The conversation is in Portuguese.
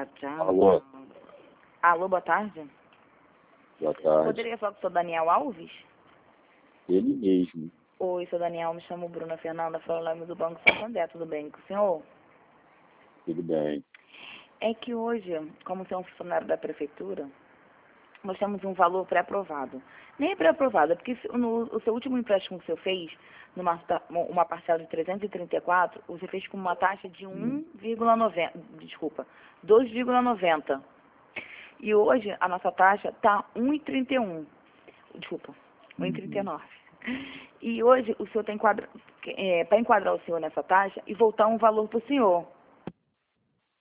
Tchau, tchau. Alô, Alô, boa tarde. boa tarde. Poderia falar com o senhor Daniel Alves? Ele mesmo. Oi, senhor Daniel, me chamo Bruna Fernanda, falando do Banco Santander, tudo bem com o senhor? Tudo bem. É que hoje, como você é um funcionário da prefeitura, nós temos um valor pré-aprovado. Nem é pré-aprovado, é porque o seu último empréstimo que o senhor fez, uma parcela de 334, você fez com uma taxa de 2,90. E hoje a nossa taxa está 1,31. Desculpa, 1,39. E hoje o senhor tem para enquadrar o senhor nessa taxa e voltar um valor para o senhor.